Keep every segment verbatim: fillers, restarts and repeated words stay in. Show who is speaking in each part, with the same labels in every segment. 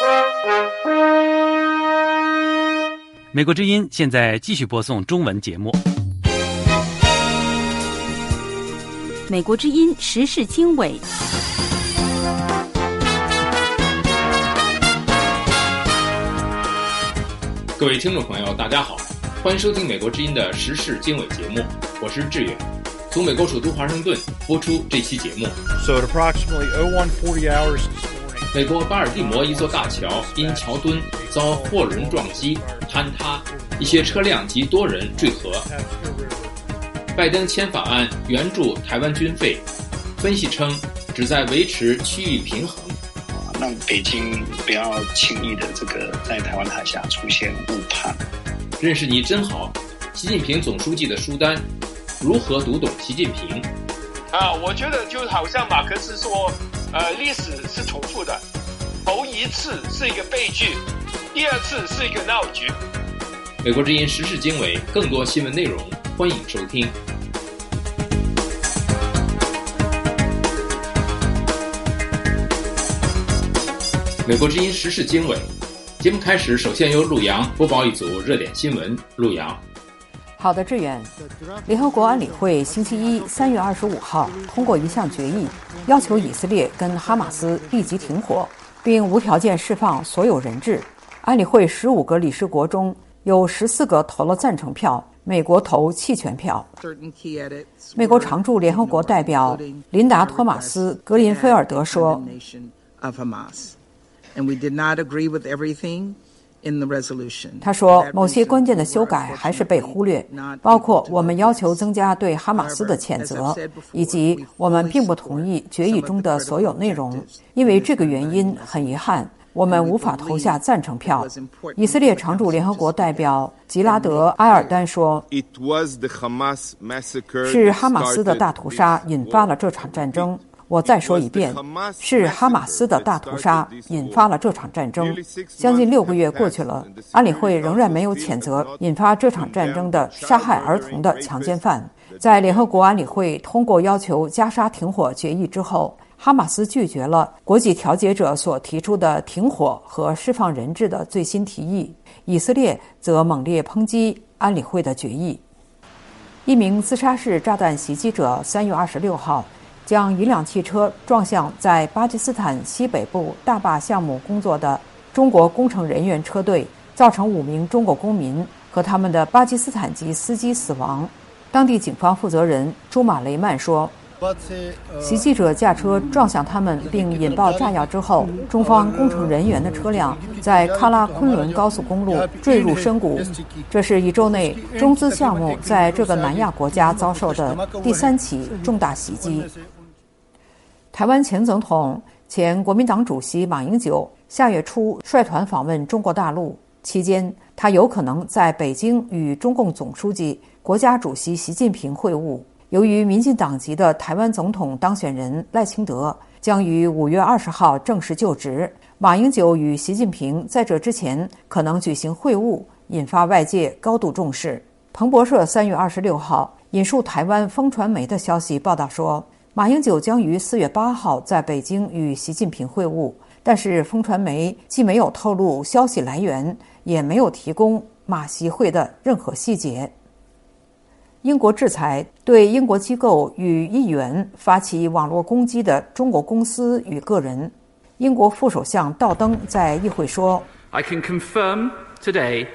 Speaker 1: 美国之音现在继续播送中文节目。
Speaker 2: 美国之音时事经纬，
Speaker 3: 各位听众朋友大家好，欢迎收听美国之音的时事经纬节目，我是志远，从美国首都华盛顿播出这期节目。
Speaker 4: So at approximately oh one forty hours this morning,
Speaker 3: 美国巴尔的摩一座大桥因桥墩遭货轮撞击坍塌，一些车辆及多人坠河。拜登签法案援助台湾军费，分析称旨在维持区域平衡，
Speaker 5: 让北京不要轻易的这个在台湾海峡出现误判。
Speaker 3: 认识你真好，习近平总书记的书单，如何读懂习近平？
Speaker 6: 啊，我觉得就好像马克思说，呃，历史是重复的，头一次是一个悲剧，第二次是一个闹剧。
Speaker 3: 美国之音时事经纬，更多新闻内容，欢迎收听。美国之音时事经纬节目开始，首先由陆洋播报一组热点新闻。陆洋。
Speaker 7: 好的，志远。联合国安理会星期一三月二十五号通过一项决议，要求以色列跟哈马斯立即停火，并无条件释放所有人质。安理会十五个理事国中有十四个投了赞成票，美国投弃权票。美国常驻联合国代表琳达·托马斯·格林菲尔德说，他说，某些关键的修改还是被忽略，包括我们要求增加对哈马斯的谴责，以及我们并不同意决议中的所有内容。因为这个原因，很遗憾，我们无法投下赞成票。以色列常驻联合国代表吉拉德·埃尔丹说，是哈马斯的大屠杀引发了这场战争。我再说一遍，是哈马斯的大屠杀引发了这场战争。将近六个月过去了，安理会仍然没有谴责引发这场战争的杀害儿童的强奸犯。在联合国安理会通过要求加沙停火决议之后，哈马斯拒绝了国际调解者所提出的停火和释放人质的最新提议，以色列则猛烈抨击安理会的决议。一名自杀式炸弹袭击者三月二十六号将一辆汽车撞向在巴基斯坦西北部大坝项目工作的中国工程人员车队，造成五名中国公民和他们的巴基斯坦籍司机死亡。当地警方负责人朱马雷曼说，袭击者驾车撞向他们并引爆炸药之后，中方工程人员的车辆在喀拉昆仑高速公路坠入深谷。这是一周内中资项目在这个南亚国家遭受的第三起重大袭击。台湾前总统、前国民党主席马英九下月初率团访问中国大陆，期间他有可能在北京与中共总书记、国家主席习近平会晤。由于民进党籍的台湾总统当选人赖清德将于五月二十号正式就职，马英九与习近平在这之前可能举行会晤，引发外界高度重视。彭博社三月二十六号引述台湾风传媒的消息报道说，马英九将于四月八号在北京与习近平会晤，但是风传媒既没有透露消息来源，也没有提供马习会的任何细节。英国制裁对英国机构与议员发起网络攻击的中国公司与个人。英国副首相道登在议会说，
Speaker 8: I can confirm today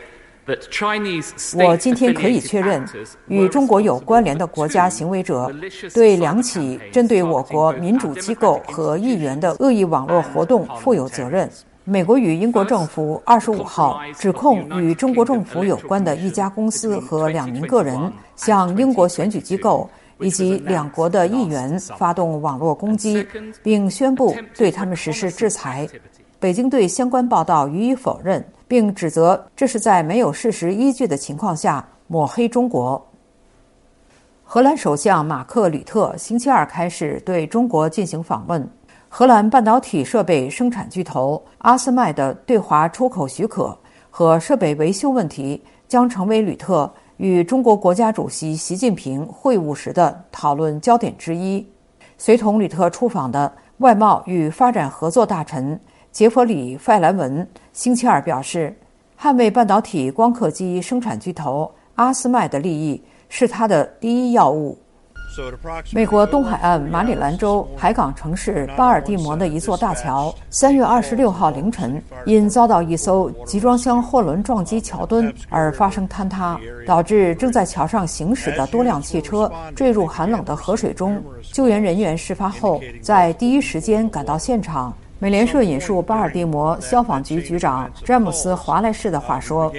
Speaker 8: that
Speaker 7: 我今天可以确认，与中国有关联的国家行为者对两起针对我国民主机构和议员的恶意网络活动负有责任。美国与英国政府二十五号指控与中国政府有关的一家公司和两名个人向英国选举机构以及两国的议员发动网络攻击，并宣布对他们实施制裁。北京对相关报道予以否认，并指责这是在没有事实依据的情况下抹黑中国。荷兰首相马克·吕特星期二开始对中国进行访问。荷兰半导体设备生产巨头阿斯麦的对华出口许可和设备维修问题将成为吕特与中国国家主席习近平会晤时的讨论焦点之一。随同吕特出访的外贸与发展合作大臣杰弗里·费莱文星期二表示，捍卫半导体光刻机生产巨头阿斯麦的利益是他的第一要务。美国东海岸马里兰州海港城市巴尔的摩的一座大桥，三月二十六号凌晨因遭到一艘集装箱货轮撞击桥墩而发生坍塌，导致正在桥上行驶的多辆汽车坠入寒冷的河水中。救援人员事发后在第一时间赶到现场。美联社引述巴尔的摩消防局局长詹姆斯·华莱士的话说，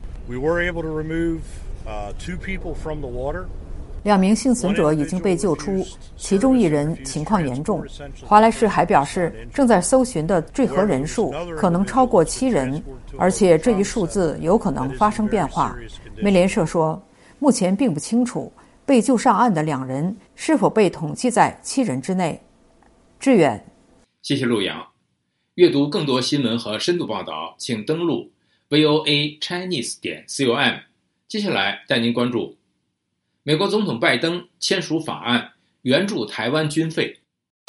Speaker 7: 两名幸存者已经被救出，其中一人情况严重。华莱士还表示，正在搜寻的坠河人数可能超过七人，而且这一数字有可能发生变化。美联社说，目前并不清楚被救上岸的两人是否被统计在七人之内。志远，
Speaker 3: 谢谢陆阳。阅读更多新闻和深度报道，请登录 V O A Chinese 点 com。接下来带您关注。美国总统拜登签署法案，援助台湾军费。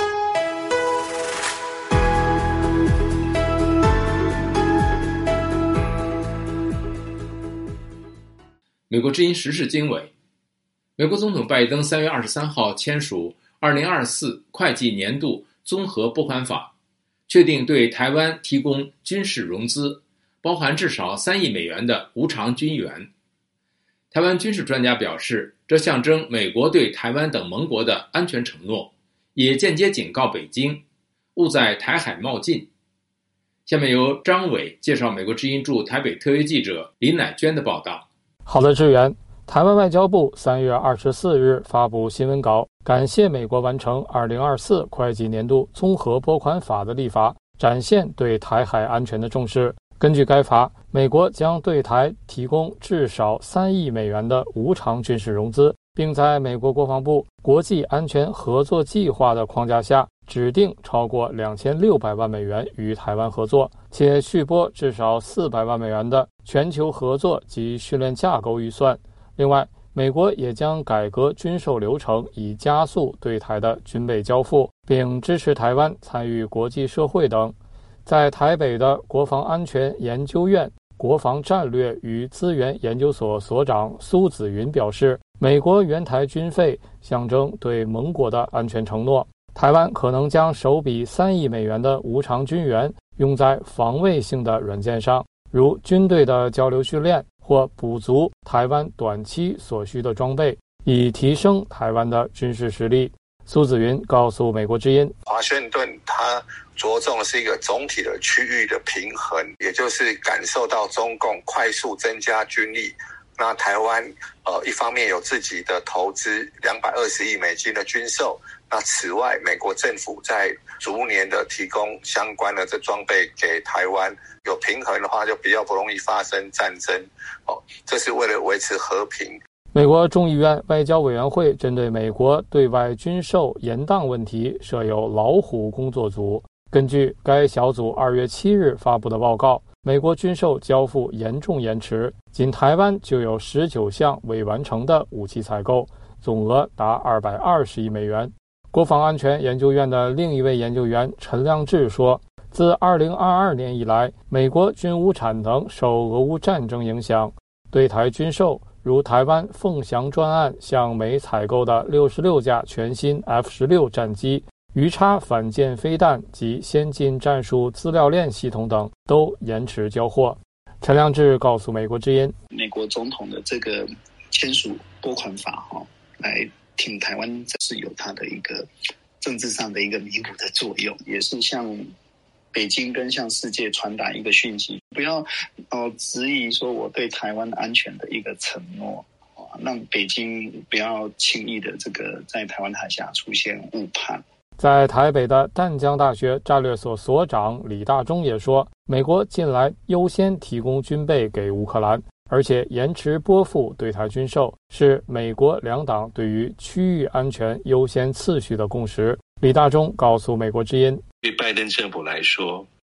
Speaker 3: 美国之音时事经纬，美国总统拜登三月二十三号签署二零二四会计年度综合拨款法，确定对台湾提供军事融资，包含至少三亿美元的无偿军援。台湾军事专家表示，这象征美国对台湾等盟国的安全承诺，也间接警告北京勿在台海冒进。下面由张伟介绍美国之音驻台北特约记者林乃娟的报道。
Speaker 9: 好的，志远。台湾外交部三月二十四日发布新闻稿，感谢美国完成二零二四会计年度综合拨款法的立法，展现对台海安全的重视。根据该法，美国将对台提供至少三亿美元的无偿军事融资，并在美国国防部国际安全合作计划的框架下，指定超过两千六百万美元与台湾合作，且续拨至少四百万美元的全球合作及训练架构预算。另外，美国也将改革军售流程，以加速对台的军备交付，并支持台湾参与国际社会等。在台北的国防安全研究院国防战略与资源研究所所长苏子云表示，美国援台军费象征对盟国的安全承诺，台湾可能将首笔三亿美元的无偿军援用在防卫性的软件上，如军队的交流训练或补足台湾短期所需的装备，以提升台湾的军事实力。苏子云告诉美国之音，
Speaker 10: 华盛顿它着重的是一个总体的区域的平衡，也就是感受到中共快速增加军力。那台湾呃一方面有自己的投资两百二十亿美金的军售，那此外美国政府在逐年的提供相关的这装备给台湾，有平衡的话就比较不容易发生战争哦，这是为了维持和平。
Speaker 9: 美国众议院外交委员会针对美国对外军售延宕问题设有老虎工作组。根据该小组二月七日发布的报告，美国军售交付严重延迟，仅台湾就有十九项未完成的武器采购，总额达二百二十亿美元。国防安全研究院的另一位研究员陈亮智说，自二零二二年以来，美国军武产能受俄乌战争影响，对台军售如台湾凤翔专案向美采购的六十六架全新 F 十六 战机、鱼叉反舰飞弹及先进战术资料链系统等都延迟交货。陈亮智告诉美国之音，
Speaker 5: 美国总统的这个签署拨款法哈、哦，来挺台湾是有它的一个政治上的一个弥补的作用，也是向北京跟向世界传达一个讯息，不要呃质疑说我对台湾安全的一个承诺，让北京不要轻易的这个在台湾海峡出现误判。
Speaker 9: 在台北的淡江大学战略所所长李大中也说，美国近来优先提供军备给乌克兰，而且延迟拨付对台军售，是美国两党对于区域安全优先次序的共识。李大中告诉美国之音，
Speaker 11: 对拜登政府来说，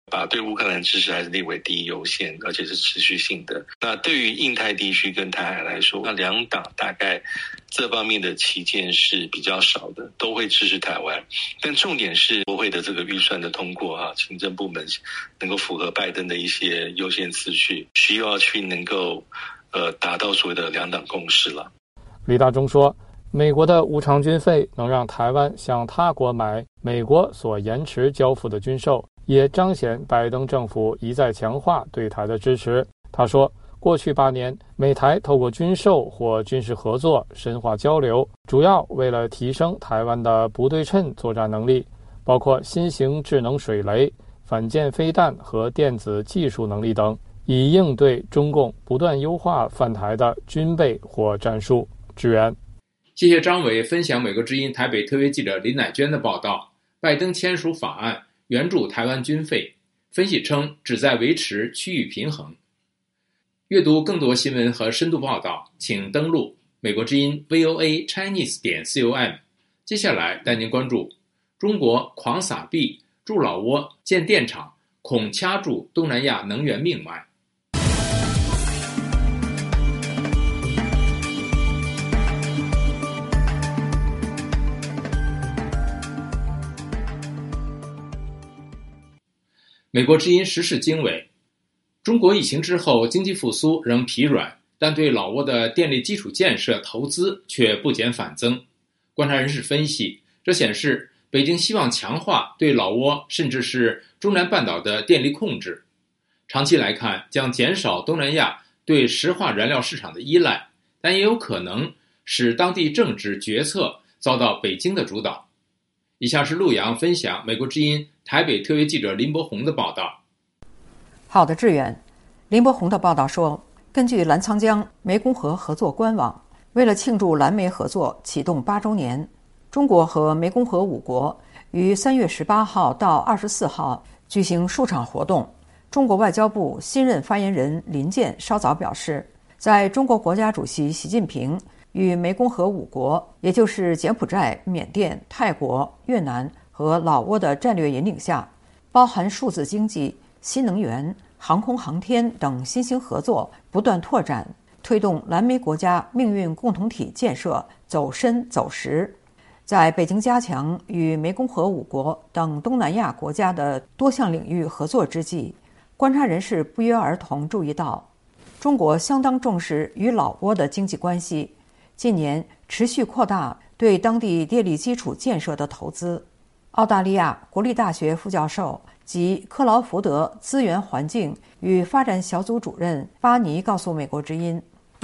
Speaker 11: 把对乌克兰支持还是列为第一优先，而且是持续性的。那对于印太地区跟台海来说，那两党大概这方面的旗舰是比较少的，都会支持台湾。但重点是国会的这个预算的通过啊，行政部门能够符合拜登的一些优先次序，需要去能够呃达到所谓的两党共识了。
Speaker 9: 李大中说，美国的无偿军费能让台湾向他国买美国所延迟交付的军售，也彰显拜登政府一再强化对台的支持。他说，过去八年，美台透过军售或军事合作深化交流，主要为了提升台湾的不对称作战能力，包括新型智能水雷、反舰飞弹和电子技术能力等，以应对中共不断优化犯台的军备或战术。支援。
Speaker 3: 谢谢张伟分享美国之音台北特约记者林乃娟的报道。拜登签署法案援助台湾军费，分析称旨在维持区域平衡。阅读更多新闻和深度报道，请登录美国之音 V O A Chinese 点 com。接下来带您关注中国狂撒币助老挝建电厂，恐掐住东南亚能源命脉。美国之音时事经纬，中国疫情之后经济复苏仍疲软，但对老挝的电力基础建设投资却不减反增。观察人士分析，这显示北京希望强化对老挝甚至是中南半岛的电力控制，长期来看将减少东南亚对石化燃料市场的依赖，但也有可能使当地政治决策遭到北京的主导。以下是陆阳分享美国之音台北特约记者林伯宏的报道。
Speaker 7: 好的，志远。林伯宏的报道说，根据澜沧江湄公河合作官网，为了庆祝蓝湄合作启动八周年，中国和湄公河五国于三月十八号到二十四号举行数场活动。中国外交部新任发言人林健稍早表示，在中国国家主席习近平与湄公河五国，也就是柬埔寨、缅甸、泰国、越南和老挝的战略引领下，包含数字经济、新能源、航空航天等新兴合作不断拓展，推动蓝湄国家命运共同体建设走深走实。在北京加强与湄公河五国等东南亚国家的多项领域合作之际，观察人士不约而同注意到，中国相当重视与老挝的经济关系，近年持续扩大对当地电力基础建设的投资。澳大利亚国立大学副教授及克劳福德资源环境与发展小组主任巴尼告诉美国之音，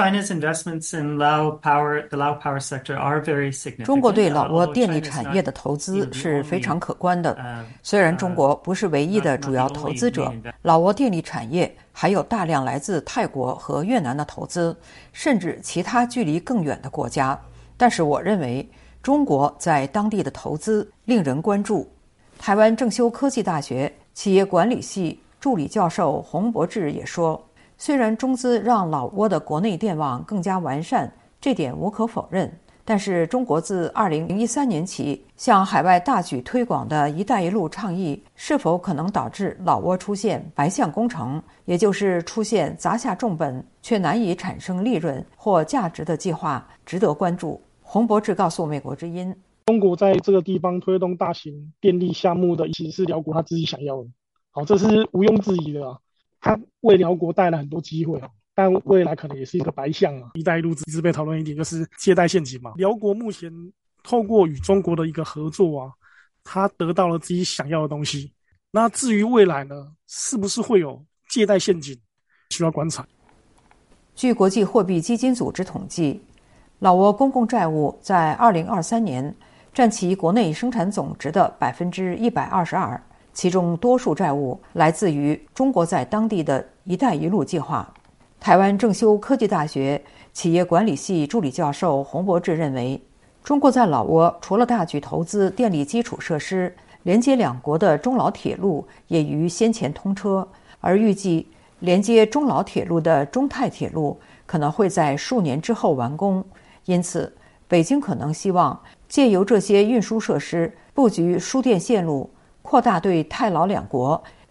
Speaker 7: 中国对老挝电力产业的投资是非常可观的。虽然中国不是唯一的主要投资者，老挝电力产业还有大量来自泰国和越南的投资，甚至其他距离更远的国家。但是我认为中国在当地的投资令人关注。台湾正修科技大学企业管理系助理教授洪博志也说，虽然中资让老挝的国内电网更加完善，这点无可否认，但是中国自二零一三年起向海外大举推广的一带一路倡议，是否可能导致老挝出现白项工程，也就是出现砸下重本却难以产生利润或价值的计划，值得关注。洪博志告诉美国之音，
Speaker 12: 中国在这个地方推动大型电力项目的，其实是辽国他自己想要的，好，这是毋庸置疑的啊。他为辽国带来很多机会，但未来可能也是一个白项嘛。一带一路一直被讨论一点就是借贷陷阱嘛。辽国目前透过与中国的一个合作啊，他得到了自己想要的东西。那至于未来呢，是不是会有借贷陷阱，需要观察。
Speaker 7: 据国际货币基金组织统计，老挝公共债务在二零二三年占其国内生产总值的百分之一百二十二，其中多数债务来自于中国在当地的一带一路计划。台湾正修科技大学企业管理系助理教授洪博志认为，中国在老挝除了大举投资电力基础设施，连接两国的中老铁路也于先前通车，而预计连接中老铁路的中泰铁路可能会在数年之后完工。因此，北京可能希望借由这些运输设施布局输电线路，扩大对泰老两国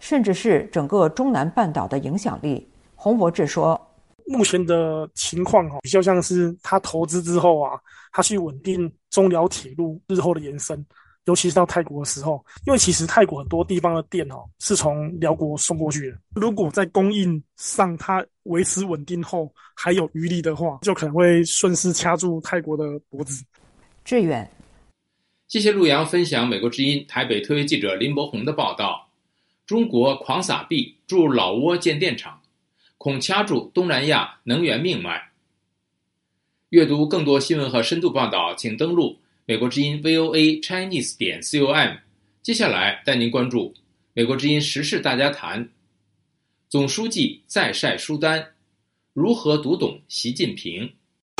Speaker 7: 甚至是整个中南半岛的影响力。洪博志说，
Speaker 12: 目前的情况比较像是他投资之后啊，他去稳定中寮铁路日后的延伸，尤其是到泰国的时候，因为其实泰国很多地方的电哦是从辽国送过去的，如果在供应上它维持稳定后还有余力的话，就可能会顺势掐住泰国的脖子。
Speaker 7: 志远，
Speaker 3: 谢谢陆阳分享美国之音台北特约记者林伯宏的报道。中国狂撒币筑老挝建电厂，恐掐住东南亚能源命脉。阅读更多新闻和深度报道，请登录美国之音 V O A Chinese 点 com。接下来带您关注美国之音时事大家谈。总书记再晒书单，如何读懂习近平？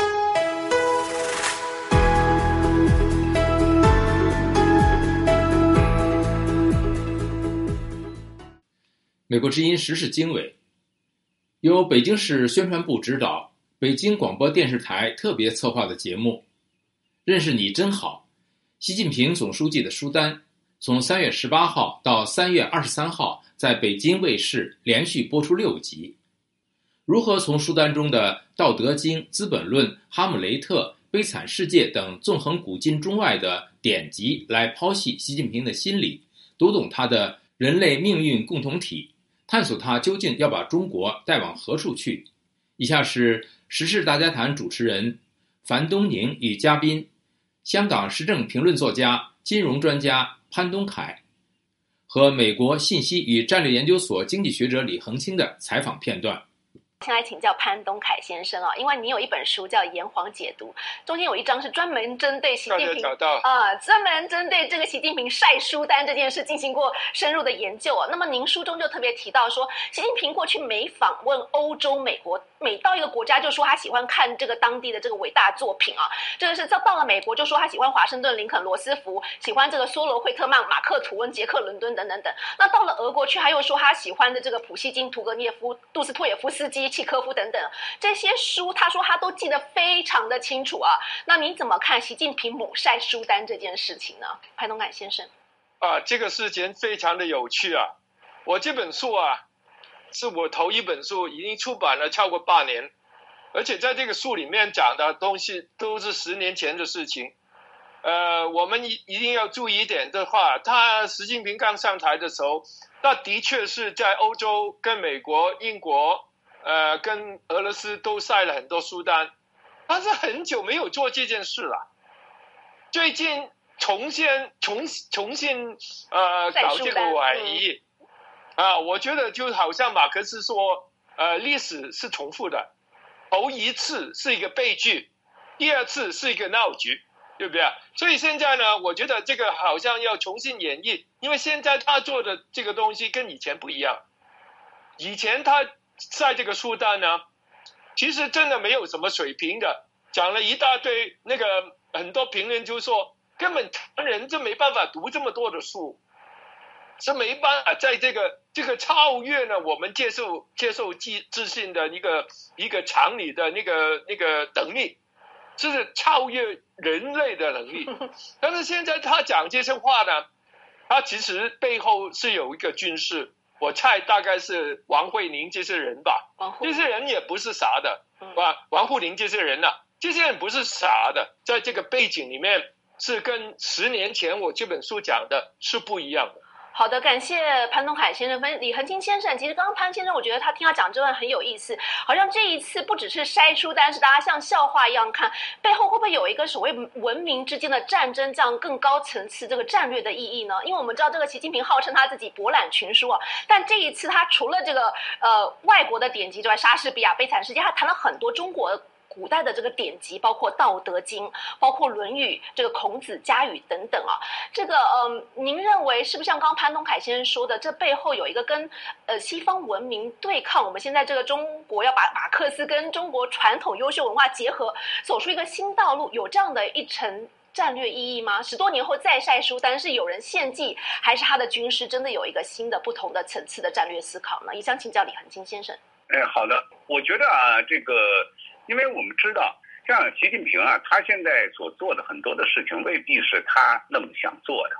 Speaker 3: 美国之音时事经纬，由北京市宣传部指导，北京广播电视台特别策划的节目认识你真好，习近平总书记的书单从三月十八号到三月二十三号在北京卫视连续播出六集。如何从书单中的《道德经》《资本论》《哈姆雷特》《悲惨世界》等纵横古今中外的典籍来剖析习近平的心理，读懂他的人类命运共同体，探索他究竟要把中国带往何处去。以下是时事大家谈主持人樊东宁与嘉宾香港时政评论作家、金融专家潘东凯和美国信息与战略研究所经济学者李恒清的采访片段。
Speaker 13: 先来请教潘东凯先生啊，因为你有一本书叫《炎黄解读》，中间有一章是专门针对习近平啊，专门针对这个习近平晒书单这件事进行过深入的研究啊。那么您书中就特别提到说，习近平过去每访问欧洲、美国，每到一个国家就说他喜欢看这个当地的这个伟大作品啊。这个是到到了美国就说他喜欢华盛顿、林肯、罗斯福，喜欢这个梭罗、惠特曼、马克吐温、捷克伦敦等等等。那到了俄国去，他又说他喜欢的这个普希金、屠格涅夫、杜斯托也夫斯基、契科夫等等，这些书他说他都记得非常的清楚啊。那你怎么看习近平猛晒书单这件事情呢？潘东凯先生
Speaker 6: 啊，这个事情非常的有趣啊。我这本书啊是我头一本书，已经出版了超过八年，而且在这个书里面讲的东西都是十年前的事情。呃，我们一一定要注意一点的话，他习近平刚上台的时候，那的确是在欧洲跟美国、英国呃，跟俄罗斯都晒了很多书单，但是很久没有做这件事了。最近重新重重新呃搞这个怀疑、嗯、啊，我觉得就好像马克思说，呃，历史是重复的，头一次是一个悲剧，第二次是一个闹剧，对不对？所以现在呢，我觉得这个好像要重新演绎，因为现在他做的这个东西跟以前不一样，以前他晒这个书单呢，其实真的没有什么水平的，讲了一大堆，那个很多评论就说根本人就没办法读这么多的书，是没办法在这个这个超越呢我们接受接受自信的一个一个常理的那个那个能力，是超越人类的能力。但是现在他讲这些话呢，他其实背后是有一个军事。我猜大概是王慧玲这些人吧，这些人也不是傻的，啊，王沪宁这些人呢、啊，这些人不是傻的，在这个背景里面是跟十年前我这本书讲的是不一样的。
Speaker 13: 好的，感谢潘东凯先生分李恒清先生。其实刚刚潘先生，我觉得他听他讲这段很有意思，好像这一次不只是筛书单，是大家像笑话一样看，背后会不会有一个所谓文明之间的战争这样更高层次这个战略的意义呢？因为我们知道这个习近平号称他自己博览群书啊，但这一次他除了这个呃外国的典籍之外，莎士比亚、悲惨世界，他谈了很多中国古代的这个典籍，包括《道德经》，包括《论语》，这个孔子家语等等啊。这个嗯，您认为是不是像刚刚潘东凯先生说的，这背后有一个跟呃西方文明对抗，我们现在这个中国要把马克思跟中国传统优秀文化结合，走出一个新道路，有这样的一层战略意义吗？十多年后再晒书单，是有人献计，还是他的军师真的有一个新的不同的层次的战略思考呢？也想请教李恒清先生。
Speaker 14: 哎，好的，我觉得啊，这个。因为我们知道，像习近平啊，他现在所做的很多的事情未必是他那么想做的。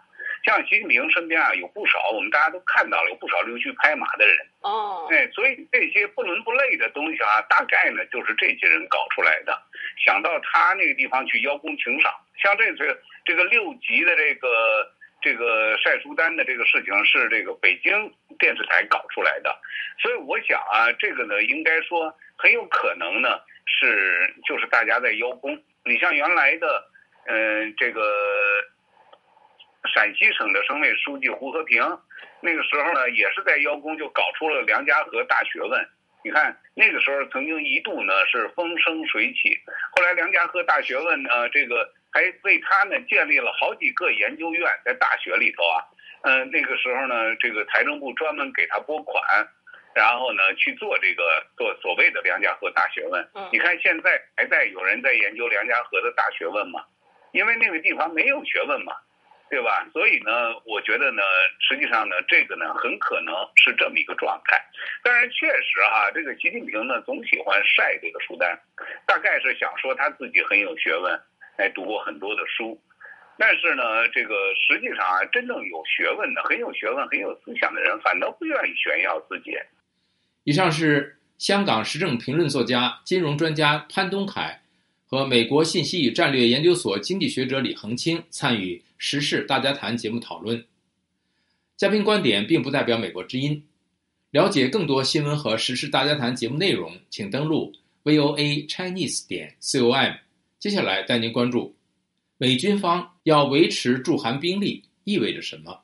Speaker 14: 像习近平身边啊有不少，我们大家都看到了有不少溜须拍马的人。
Speaker 13: 哦，
Speaker 14: 哎，所以这些不伦不类的东西啊，大概呢就是这些人搞出来的。想到他那个地方去邀功请赏，像这次这个六级的这个这个晒书单的这个事情是这个北京电视台搞出来的，所以我想啊，这个呢应该说很有可能呢是就是大家在邀功。你像原来的嗯、呃、这个陕西省的省委书记胡和平，那个时候呢也是在邀功，就搞出了梁家河大学问。你看那个时候曾经一度呢是风生水起，后来梁家河大学问呢这个还为他呢建立了好几个研究院在大学里头啊。嗯、呃，那个时候呢这个财政部专门给他拨款，然后呢去做这个做所谓的梁家河大学问。你看现在还在有人在研究梁家河的大学问吗？因为那个地方没有学问嘛，对吧？所以呢我觉得呢实际上呢这个呢很可能是这么一个状态。当然确实哈、啊，这个习近平呢总喜欢晒这个书单，大概是想说他自己很有学问，哎，读过很多的书。但是呢这个实际上啊，真正有学问的很有学问很有思想的人反倒不愿意炫耀自己。
Speaker 3: 以上是香港时政评论作家、金融专家潘东凯和美国信息与战略研究所经济学者李恒清参与时事大家谈节目讨论。嘉宾观点并不代表美国之音。了解更多新闻和时事大家谈节目内容，请登录 V O A Chinese 点 com。接下来带您关注美军方要维持驻韩兵力意味着什么？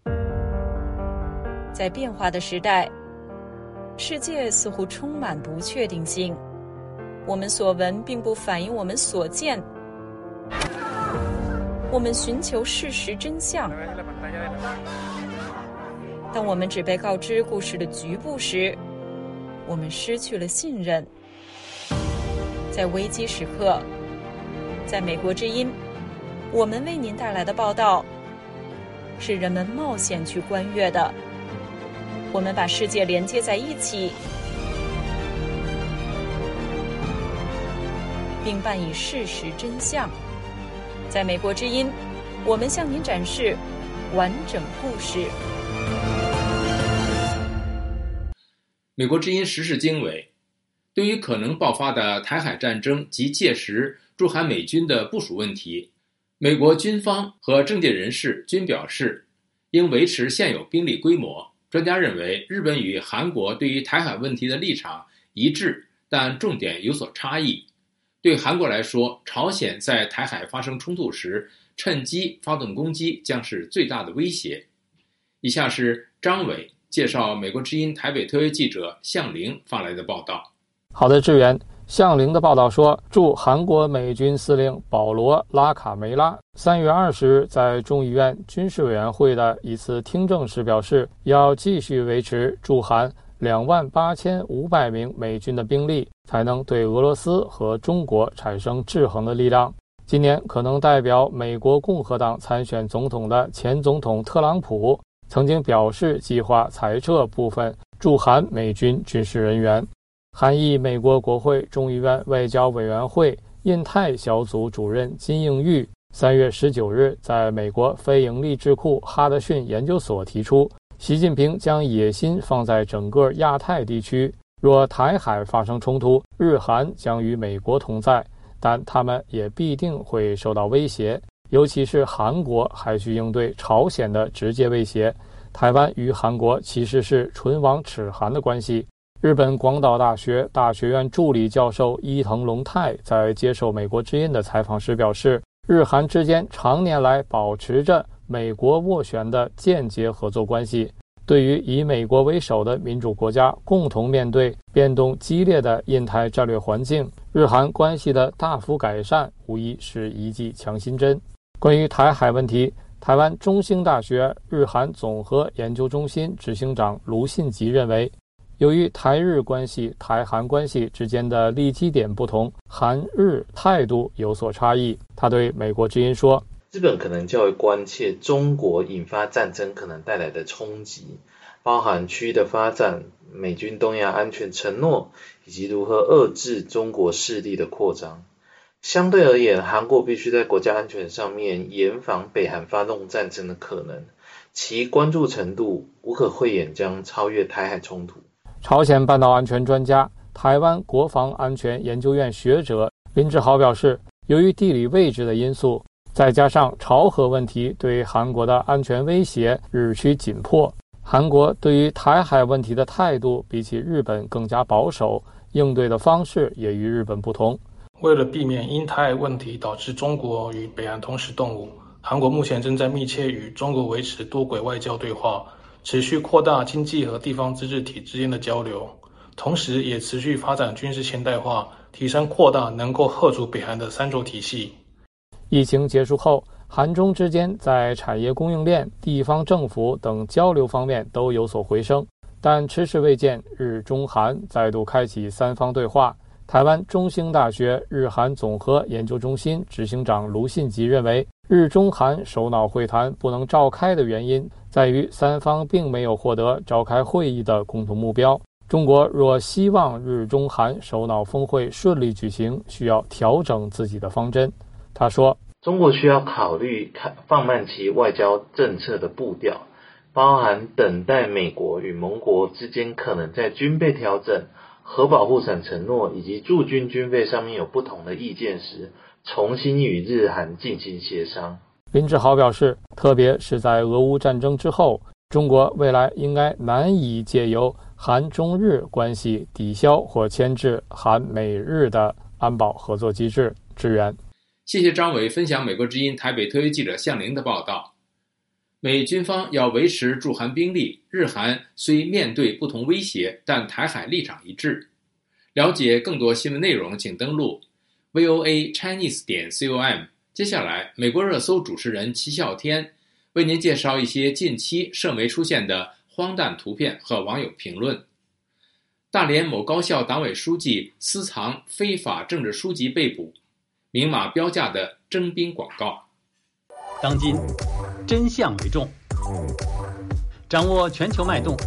Speaker 15: 在变化的时代，世界似乎充满不确定性。我们所闻并不反映我们所见。我们寻求事实真相。当我们只被告知故事的局部时，我们失去了信任。在危机时刻，在美国之音，我们为您带来的报道是人们冒险去观阅的。我们把世界连接在一起，并伴以事实真相。在美国之音，我们向您展示完整故事。
Speaker 3: 美国之音时事经纬，对于可能爆发的台海战争及届时驻韩美军的部署问题，美国军方和政界人士均表示应维持现有兵力规模。专家认为，日本与韩国对于台海问题的立场一致，但重点有所差异。对韩国来说，朝鲜在台海发生冲突时趁机发动攻击将是最大的威胁。以下是张伟介绍美国之音台北特约记者向凌发来的报道。
Speaker 9: 好的，志远。向凌的报道说，驻韩国美军司令保罗·拉卡梅拉三月二十日在众议院军事委员会的一次听证时表示，要继续维持驻韩两万八千五百名美军的兵力，才能对俄罗斯和中国产生制衡的力量。今年可能代表美国共和党参选总统的前总统特朗普曾经表示计划裁撤部分驻韩美军军事人员。韩裔美国国会众议院外交委员会印太小组主任金应玉三月十九日在美国非营利智库哈德逊研究所提出，习近平将野心放在整个亚太地区，若台海发生冲突，日韩将与美国同在，但他们也必定会受到威胁，尤其是韩国还需应对朝鲜的直接威胁。台湾与韩国其实是唇亡齿寒的关系。日本广岛大学大学院助理教授伊藤隆太在接受美国之音的采访时表示，日韩之间常年来保持着美国斡旋的间接合作关系，对于以美国为首的民主国家共同面对变动激烈的印太战略环境，日韩关系的大幅改善无疑是一剂强心针。关于台海问题，台湾中兴大学日韩总和研究中心执行长卢信吉认为，由于台日关系、台韩关系之间的立基点不同，韩日态度有所差异。他对美国之音说，
Speaker 16: 日本可能较为关切中国引发战争可能带来的冲击，包含区域的发展、美军东亚安全承诺，以及如何遏制中国势力的扩张。 相对而言，韩国必须在国家安全上面严防北韩发动战争的可能，其关注程度无可讳言将超越台海冲突。
Speaker 9: 朝鲜半岛安全专家、台湾国防安全研究院学者林志豪表示，由于地理位置的因素，再加上朝核问题对韩国的安全威胁日趋紧迫，韩国对于台海问题的态度比起日本更加保守，应对的方式也与日本不同。
Speaker 17: 为了避免因台海问题导致中国与北韩同时动武，韩国目前正在密切与中国维持多轨外交对话，持续扩大经济和地方自治体之间的交流，同时也持续发展军事现代化，提升扩大能够吓阻北韩的三轴体系。
Speaker 9: 疫情结束后，韩中之间在产业供应链、地方政府等交流方面都有所回升，但迟迟未见日中韩再度开启三方对话。台湾中兴大学日韩总和研究中心执行长卢信吉认为，日中韩首脑会谈不能召开的原因在于三方并没有获得召开会议的共同目标。中国若希望日中韩首脑峰会顺利举行，需要调整自己的方针。他说，
Speaker 16: 中国需要考虑放慢其外交政策的步调，包含等待美国与盟国之间可能在军备调整、核保护伞承诺以及驻军军费上面有不同的意见时，重新与日韩进行协商。
Speaker 9: 林志豪表示，特别是在俄乌战争之后，中国未来应该难以借由韩中日关系抵消或牵制韩美日的安保合作机制。支援。
Speaker 3: 谢谢张伟分享美国之音台北特约记者向玲的报道。美军方要维持驻韩兵力，日韩虽面对不同威胁，但台海立场一致。了解更多新闻内容，请登录 V O A Chinese 点 com。接下来，美国热搜主持人齐笑天为您介绍一些近期社媒出现的荒诞图片和网友评论。大连某高校党委书记私藏非法政治书籍被捕，明码标价的征兵广告。
Speaker 1: 当今真相为重，掌握全球脉动，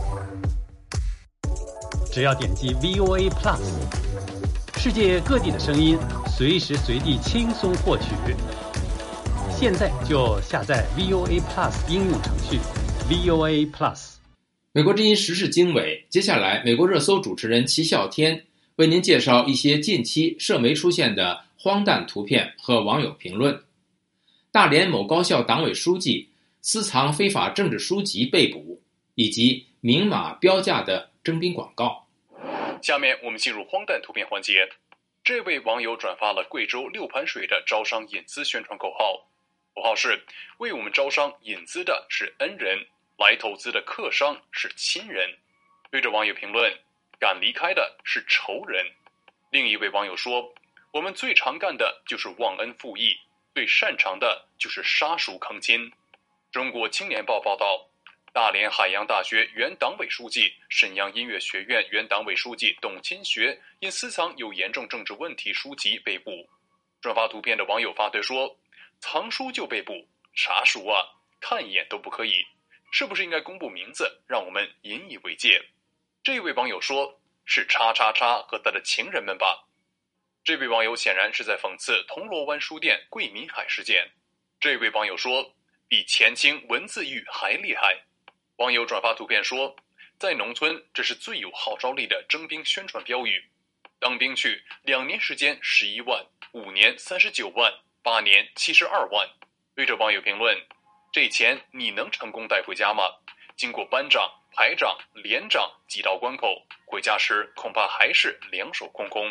Speaker 1: 只要点击 V O A Plus， 世界各地的声音随时随地轻松获取。现在就下载 V O A Plus 应用程序 V O A Plus。
Speaker 3: 美国之音时事经纬，接下来美国热搜主持人齐笑天为您介绍一些近期社媒出现的荒诞图片和网友评论。大连某高校党委书记私藏非法政治书籍被捕，以及明码标价的征兵广告。
Speaker 18: 下面我们进入荒诞图片环节。这位网友转发了贵州六盘水的招商引资宣传口号，口号是：为我们招商引资的是恩人，来投资的客商是亲人。对着网友评论，敢离开的是仇人。另一位网友说，我们最常干的就是忘恩负义，最擅长的就是杀熟坑亲。中国青年报报道，大连海洋大学原党委书记、沈阳音乐学院原党委书记董钦学因私藏有严重政治问题书籍被捕。转发图片的网友发推说，藏书就被捕，啥书啊，看一眼都不可以，是不是应该公布名字，让我们引以为戒？这位网友说，是叉叉叉和他的情人们吧。这位网友显然是在讽刺铜锣湾书店桂民海事件。这位网友说，比前清文字狱还厉害。网友转发图片说，在农村这是最有号召力的征兵宣传标语。当兵去两年时间十一万，五年三十九万，八年七十二万。对着网友评论，这钱你能成功带回家吗？经过班长、排长、连长几道关口，回家时恐怕还是两手空空。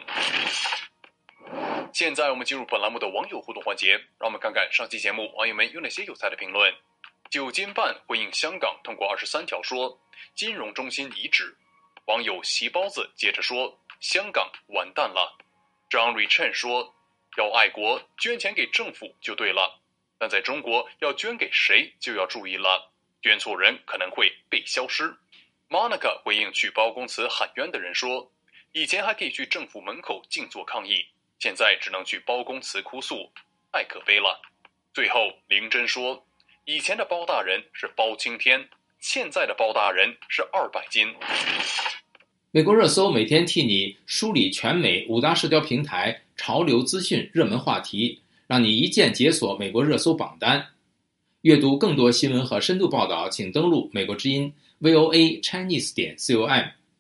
Speaker 18: 现在我们进入本栏目的网友互动环节，让我们看看上期节目网友们有哪些有才的评论。九金办回应香港通过二十三条说金融中心遗址，网友席包子接着说香港完蛋了。张瑞趁说，要爱国，捐钱给政府就对了，但在中国要捐给谁就要注意了，捐错人可能会被消失。 Monica 回应去包公祠喊冤的人说，以前还可以去政府门口静坐抗议，现在只能去包公祠哭诉，太可悲了。最后林真说，以前的包大人是包青天，现在的包大人是二百斤。
Speaker 3: 美国热搜每天替你梳理全美五大社交平台潮流资讯热门话题，让你一键解锁美国热搜榜单。阅读更多新闻和深度报道，请登录美国之音 V O A Chinese 点 com。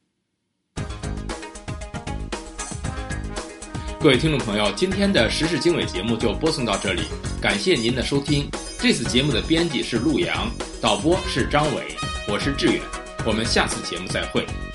Speaker 3: 各位听众朋友，今天的时事经纬节目就播送到这里，感谢您的收听。这次节目的编辑是陆阳，导播是张伟，我是志远，我们下次节目再会。